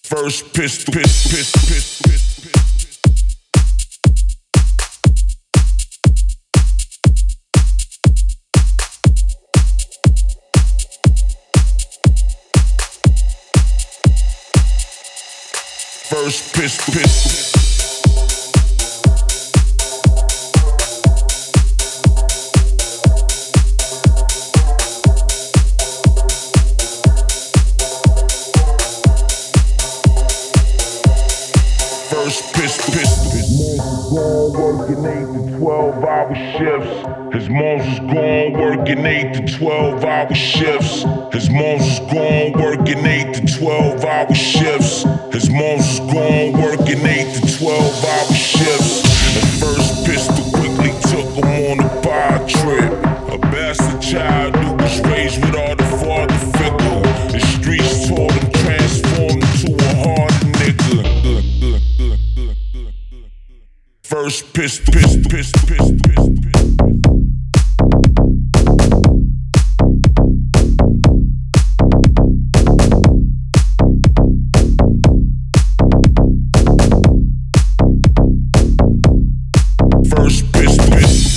First pistol, pistol, pistol, pistol, pistol, pistol. First pistol, pistol. First pistol, pistol. His moms was gone working 8 to 12-hour shifts. His moms was gone working 8 to 12-hour shifts. His moms was gone working 8 to 12-hour shifts. His moms was gone working 8 to 12-hour shifts. The first pistol quickly took him on a bar trip. A bastard child who was raised without a father figure. The streets taught him, transformed into a hard nigga. First pistol, pistol, pistol, pistol, pistol, pistol. First pistol, pistol.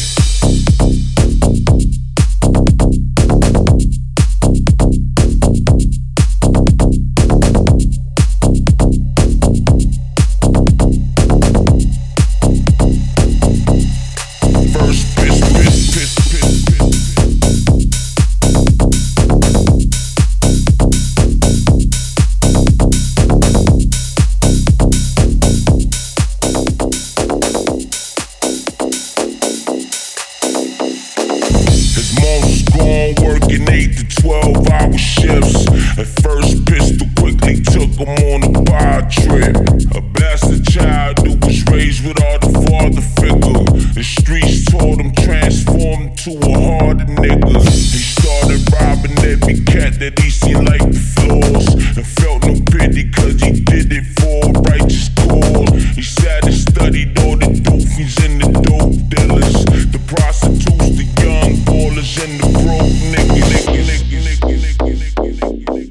His mom was gone working 8 to 12-hour shifts. At first pistol quickly took him on a bar trip. A bastard child who was raised without a father figure. The streets taught him, transformed into a harder nigga. He started robbing every cat that he seen like the floors, and felt no pity cause he did it for a righteous cause. He sat and studied all the doofies and the dope dealers, the prostitutes, the young ballers, and the broke nigga, nigga, nigga, nigga, nigga, nigga, nigga.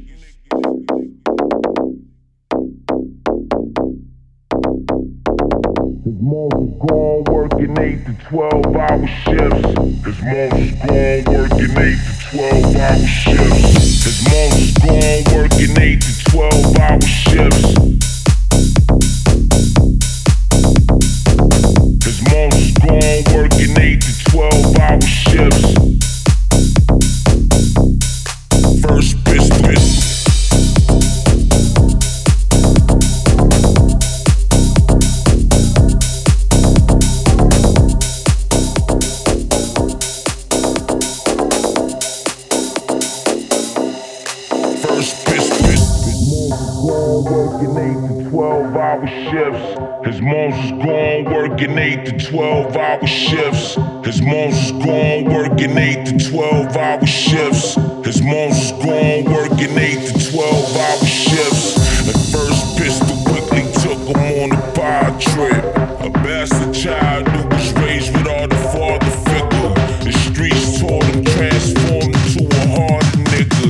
His mom was gone working 8 to 12-hour shifts. His mom was gone working 8 to 12-hour shifts. His mom was gone working 8 to 12-hour shifts. His mom was gone working 8 to 12-hour shifts. First pistol, pistol. First pistol, pistol. His mom was gone working 8 to 12-hour shifts. His mom was gone working 8 to 12-hour shifts. His mom was gone working 8 to 12-hour shifts. His mom was gone working 8 to 12-hour shifts. The first pistol quickly took him on a bar trip. A bastard child who was raised without a father figure. The streets taught him, transformed into a hard nigga.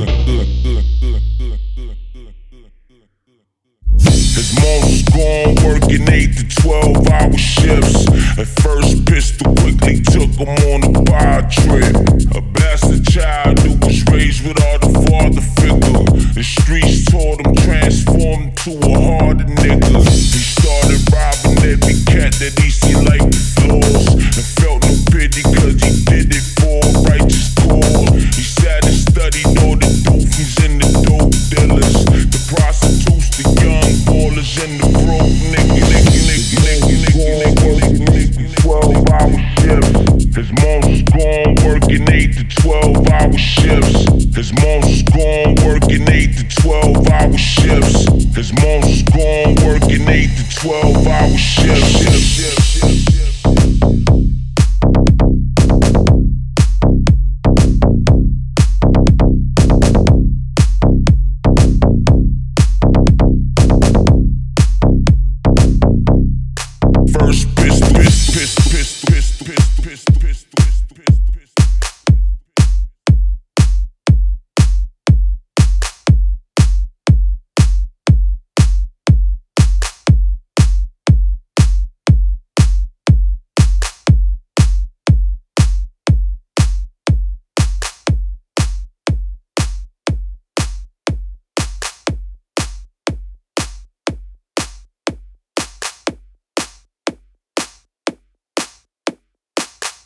His mom was gone working 8 to 12-hour shifts. At first pistol quickly took him on a bar trip. A bastard child who was raised without a father figure. The streets taught him, transformed into a harder nigga. He started robbing every cat that he seen like the floors, and felt no pity cause he did it for a righteous cause. He sat and studied all the doofies and the dope dealers, the prostitutes, the young ballers, and the broke nigga, nigga, nigga, nigga, nigga, nigga, nigga, 12-hour shifts. His mom was gone working 8 to 12-hour shifts. His mom was gone working 8 to 12-hour shifts. His mom was gone working 8 to 12-hour shifts.